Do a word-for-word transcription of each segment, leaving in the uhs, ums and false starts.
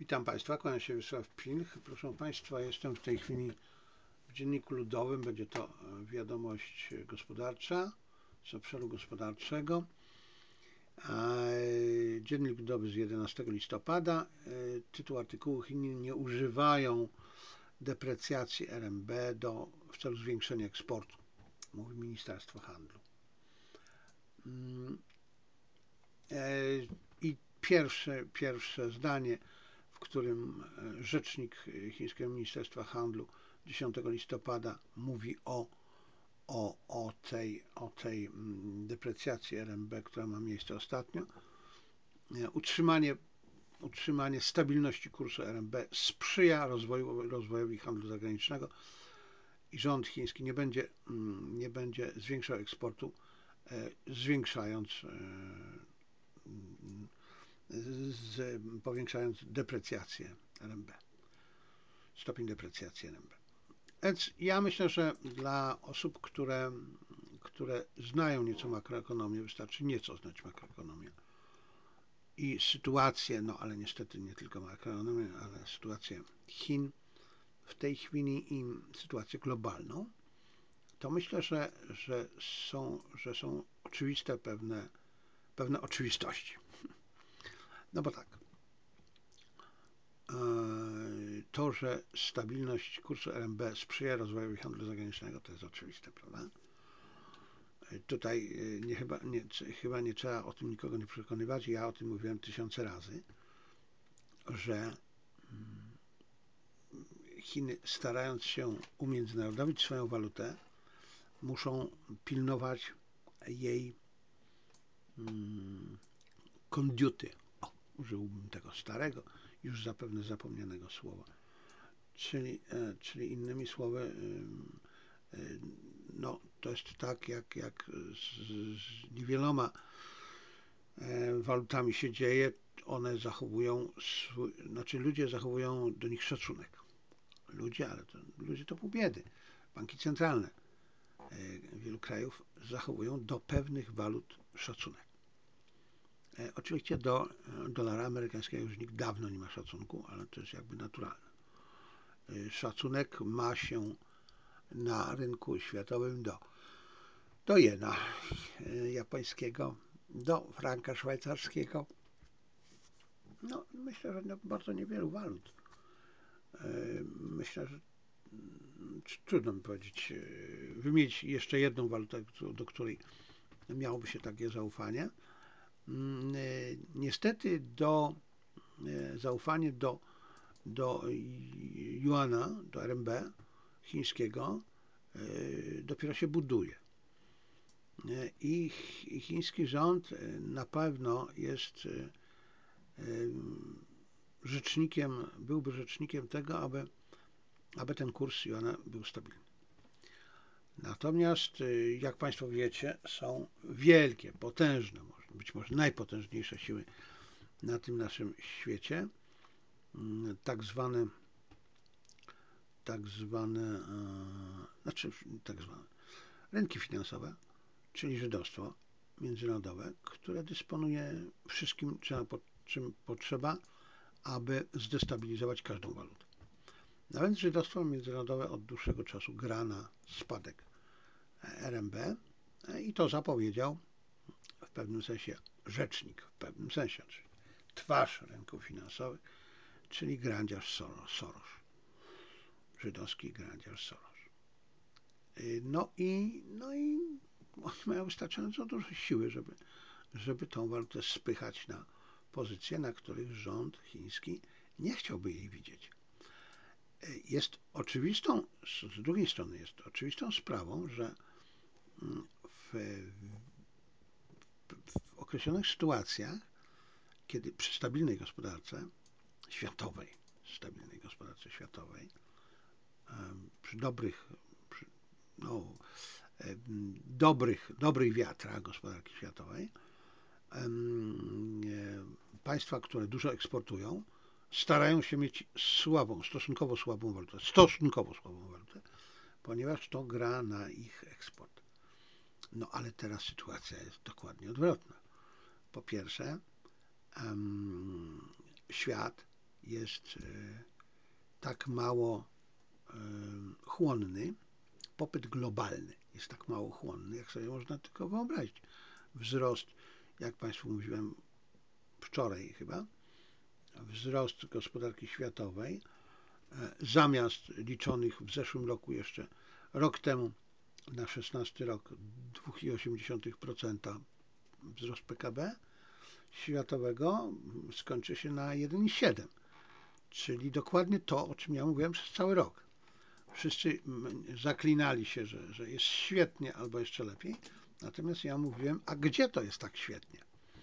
Witam Państwa, kłaniam się Wiesław Pilch. Proszę Państwa, jestem w tej chwili w Dzienniku Ludowym. Będzie to wiadomość gospodarcza z obszaru gospodarczego. Dziennik Ludowy z jedenastego listopada. Tytuł artykułu: Chiny nie używają deprecjacji R M B do, w celu zwiększenia eksportu, mówi Ministerstwo Handlu. I pierwsze, pierwsze zdanie, w którym rzecznik chińskiego Ministerstwa Handlu dziesiątego listopada mówi o, o, o, tej, o tej deprecjacji R M B, która ma miejsce ostatnio. Utrzymanie, utrzymanie stabilności kursu R M B sprzyja rozwoju, rozwojowi handlu zagranicznego i rząd chiński nie będzie, nie będzie zwiększał eksportu, zwiększając Z, powiększając deprecjację R M B, stopień deprecjacji R M B. Więc ja myślę, że dla osób, które, które znają nieco makroekonomię, wystarczy nieco znać makroekonomię i sytuację, no ale niestety nie tylko makroekonomię, ale sytuację Chin w tej chwili i sytuację globalną, to myślę, że, że, są, że są oczywiste pewne, pewne oczywistości. No bo tak, to, że stabilność kursu R M B sprzyja rozwojowi handlu zagranicznego, to jest oczywiste, prawda? Tutaj nie, chyba, nie, chyba nie trzeba o tym nikogo nie przekonywać. Ja o tym mówiłem tysiące razy, że Chiny, starając się umiędzynarodowić swoją walutę, muszą pilnować jej kondiuty. O, użyłbym tego starego, już zapewne zapomnianego słowa. Czyli, czyli innymi słowy, no, to jest tak, jak, jak z, z niewieloma walutami się dzieje. One zachowują, swój, znaczy ludzie zachowują do nich szacunek. Ludzie, ale to, ludzie to pół biedy. Banki centralne wielu krajów zachowują do pewnych walut szacunek. Oczywiście do dolara amerykańskiego już nikt dawno nie ma szacunku, ale to jest jakby naturalne. Szacunek ma się na rynku światowym do, do jena japońskiego, do franka szwajcarskiego. No, myślę, że do bardzo niewielu walut. Myślę, że trudno mi powiedzieć, wymienić jeszcze jedną walutę, do której miałoby się takie zaufanie. Niestety do zaufanie do, do juana, do R M B chińskiego dopiero się buduje. I chiński rząd na pewno jest rzecznikiem, byłby rzecznikiem tego, aby, aby ten kurs juana był stabilny. Natomiast, jak Państwo wiecie, są wielkie, potężne, być może najpotężniejsze siły na tym naszym świecie, tak zwane, tak zwane, znaczy tak zwane rynki finansowe, czyli żydostwo międzynarodowe, które dysponuje wszystkim, czym potrzeba, aby zdestabilizować każdą walutę. No więc żydostwo międzynarodowe od dłuższego czasu gra na spadek R M B i to zapowiedział w pewnym sensie rzecznik, w pewnym sensie, czyli twarz rynków finansowych, czyli grandziarz Soros, żydowski grandziarz Soros. No i, no i oni mają wystarczająco dużo siły, żeby, żeby tą walutę spychać na pozycje, na których rząd chiński nie chciałby jej widzieć. Jest oczywistą, z drugiej strony jest oczywistą sprawą, że w, w określonych sytuacjach, kiedy przy stabilnej gospodarce światowej, stabilnej gospodarce światowej, przy dobrych, przy, no, dobrych, dobrych wiatrach gospodarki światowej, państwa, które dużo eksportują, starają się mieć słabą, stosunkowo słabą walutę, stosunkowo słabą walutę, ponieważ to gra na ich eksport. No ale teraz sytuacja jest dokładnie odwrotna. Po pierwsze, świat jest tak mało chłonny, popyt globalny jest tak mało chłonny, jak sobie można tylko wyobrazić. Wzrost, jak Państwu mówiłem wczoraj chyba, wzrost gospodarki światowej zamiast liczonych w zeszłym roku jeszcze rok temu na szesnasty rok dwa przecinek osiem procent wzrost P K B światowego skończy się na jeden przecinek siedem, czyli dokładnie to, o czym ja mówiłem przez cały rok. Wszyscy zaklinali się, że, że jest świetnie albo jeszcze lepiej, natomiast ja mówiłem, a gdzie to jest tak świetnie?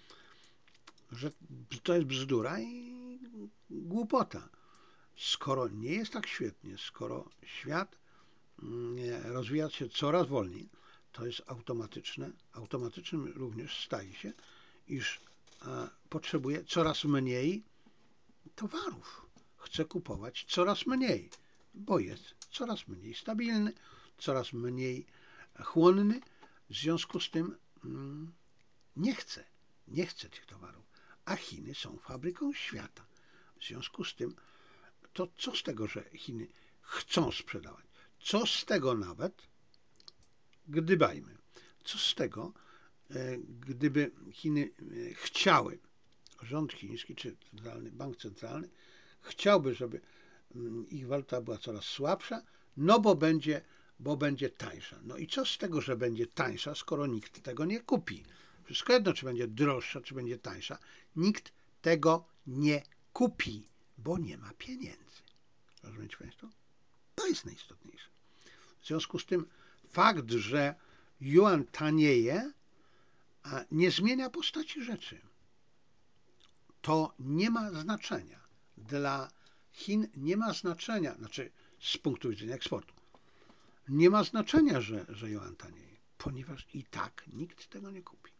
Że to jest bzdura i głupota. Skoro nie jest tak świetnie, skoro świat rozwija się coraz wolniej, to jest automatyczne, automatycznym również staje się, iż potrzebuje coraz mniej towarów. Chce kupować coraz mniej, bo jest coraz mniej stabilny, coraz mniej chłonny. W związku z tym nie chce, nie chce tych towarów. A Chiny są fabryką świata. W związku z tym, to co z tego, że Chiny chcą sprzedawać? Co z tego nawet, gdybajmy, co z tego, gdyby Chiny chciały, rząd chiński czy centralny, bank centralny chciałby, żeby ich waluta była coraz słabsza, no bo będzie, bo będzie tańsza. No i co z tego, że będzie tańsza, skoro nikt tego nie kupi? Wszystko jedno, czy będzie droższa, czy będzie tańsza. Nikt tego nie kupi, bo nie ma pieniędzy. Rozumiecie Państwo? To jest najistotniejsze. W związku z tym fakt, że juan tanieje, nie zmienia postaci rzeczy. To nie ma znaczenia. Dla Chin nie ma znaczenia, znaczy z punktu widzenia eksportu, nie ma znaczenia, że, że juan tanieje, ponieważ i tak nikt tego nie kupi.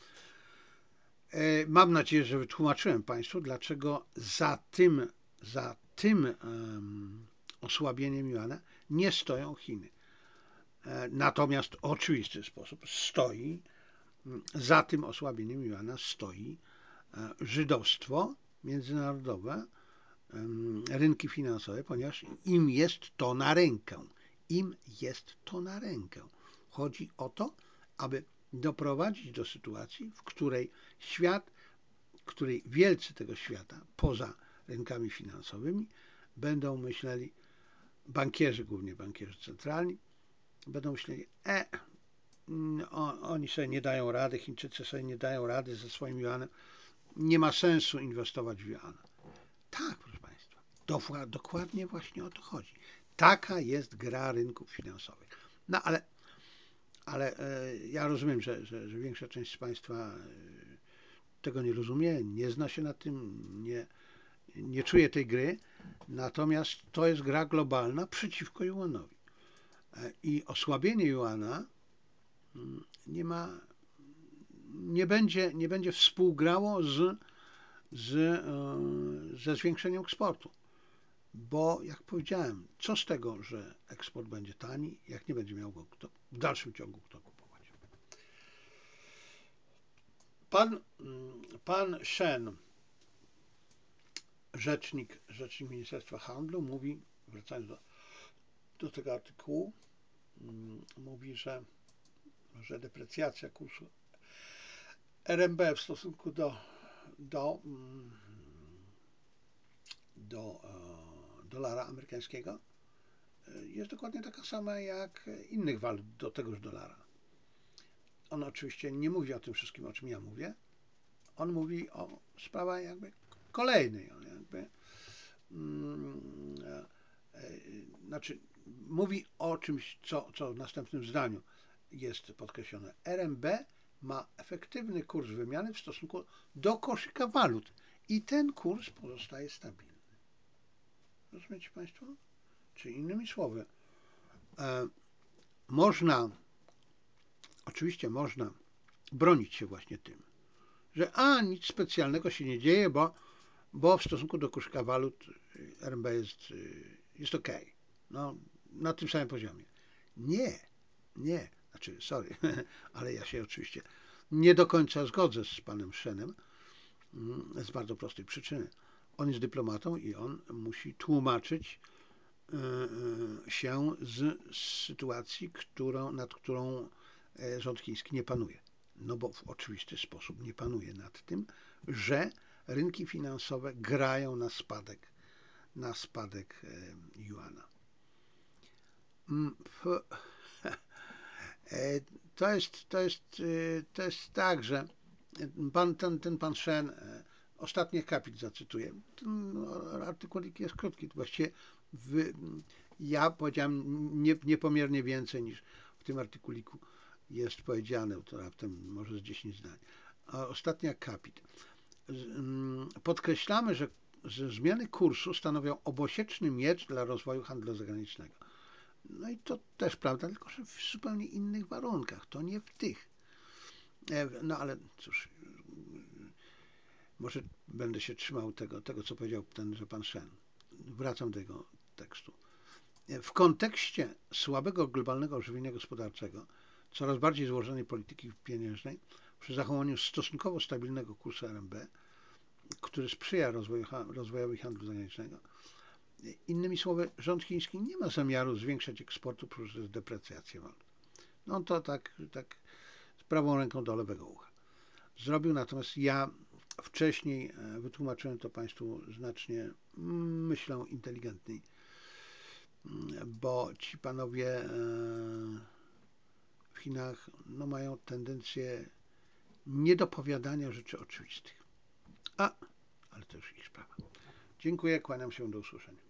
Mam nadzieję, że wytłumaczyłem Państwu, dlaczego za tym, za tym um, osłabieniem juana nie stoją Chiny. Natomiast w oczywisty sposób stoi, za tym osłabieniem juana stoi żydowstwo międzynarodowe, rynki finansowe, ponieważ im jest to na rękę. Im jest to na rękę. Chodzi o to, aby doprowadzić do sytuacji, w której świat, w której wielcy tego świata, poza rynkami finansowymi, będą myśleli, bankierzy, głównie bankierzy centralni, będą myśleli, e, on, oni sobie nie dają rady, Chińczycy sobie nie dają rady ze swoim juanem, nie ma sensu inwestować w juana. Tak, proszę Państwa, do, dokładnie właśnie o to chodzi. Taka jest gra rynków finansowych. No ale, ale e, ja rozumiem, że, że, że większa część z Państwa e, tego nie rozumie, nie zna się na tym, nie, nie czuje tej gry, natomiast to jest gra globalna przeciwko juanowi. E, I osłabienie juana nie ma, nie będzie, nie będzie współgrało z, z, e, ze zwiększeniem eksportu. Bo jak powiedziałem, co z tego, że eksport będzie tani, jak nie będzie miał go kto, w dalszym ciągu kto kupować. Pan, pan Shen, rzecznik, rzecznik Ministerstwa Handlu, mówi, wracając do, do tego artykułu, mówi, że, że deprecjacja kursu R M B w stosunku do, do, do e, dolara amerykańskiego jest dokładnie taka sama jak innych walut do tegoż dolara. On oczywiście nie mówi o tym wszystkim, o czym ja mówię. On mówi o sprawach jakby kolejnej. On jakby, mm, e, e, znaczy mówi o czymś, co, co w następnym zdaniu jest podkreślone. R M B ma efektywny kurs wymiany w stosunku do koszyka walut i ten kurs pozostaje stabilny. Rozumiecie Państwo? Czyli innymi słowy, e, można, oczywiście można bronić się właśnie tym, że a nic specjalnego się nie dzieje, bo, bo w stosunku do koszyka walut R M B jest, jest ok. No, na tym samym poziomie. Nie, nie, znaczy sorry, ale ja się oczywiście nie do końca zgodzę z panem Shenem z bardzo prostej przyczyny. On jest dyplomatą i on musi tłumaczyć się z sytuacji, którą, nad którą rząd chiński nie panuje. No bo w oczywisty sposób nie panuje nad tym, że rynki finansowe grają na spadek, na spadek juana. To jest, to jest, to jest tak, że pan, ten, ten pan Shen, ostatni akapit zacytuję. Ten artykuł jest krótki. Właściwie wy, ja powiedziałem nie, niepomiernie więcej niż w tym artykuliku jest powiedziane, to raptem może z dziesięć zdań. A ostatni akapit. Podkreślamy, że, że zmiany kursu stanowią obosieczny miecz dla rozwoju handlu zagranicznego. No i to też prawda, tylko że w zupełnie innych warunkach, to nie w tych. No ale cóż, może będę się trzymał tego, tego co powiedział tenże pan Shen. Wracam do jego tekstu. W kontekście słabego globalnego ożywienia gospodarczego, coraz bardziej złożonej polityki pieniężnej, przy zachowaniu stosunkowo stabilnego kursu R M B, który sprzyja rozwoju, rozwojowi handlu zagranicznego, innymi słowy, rząd chiński nie ma zamiaru zwiększać eksportu przez deprecjację walut. No to tak, tak z prawą ręką do lewego ucha zrobił, natomiast ja wcześniej wytłumaczyłem to Państwu znacznie, myślę, inteligentniej, bo ci panowie w Chinach no, mają tendencję niedopowiadania rzeczy oczywistych. A, ale to już ich sprawa. Dziękuję, kłaniam się, do usłyszenia.